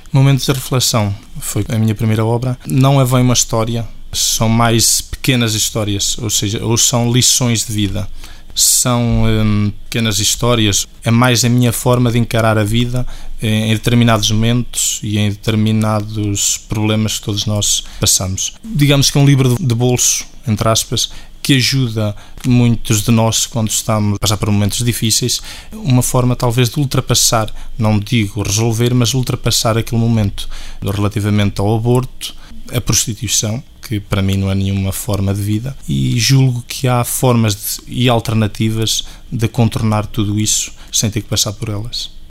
Momentos de reflexão foi a minha primeira obra. Não é bem uma história, são mais pequenas histórias, ou são lições de vida. São pequenas histórias, é mais a minha forma de encarar a vida em determinados momentos e em determinados problemas que todos nós passamos. Digamos que é um livro de bolso, entre aspas, que ajuda muitos de nós quando estamos a passar por momentos difíceis, uma forma talvez de ultrapassar, não digo resolver, mas ultrapassar aquele momento relativamente ao aborto, a prostituição, que para mim não é nenhuma forma de vida, e julgo que há formas e alternativas de contornar tudo isso sem ter que passar por elas.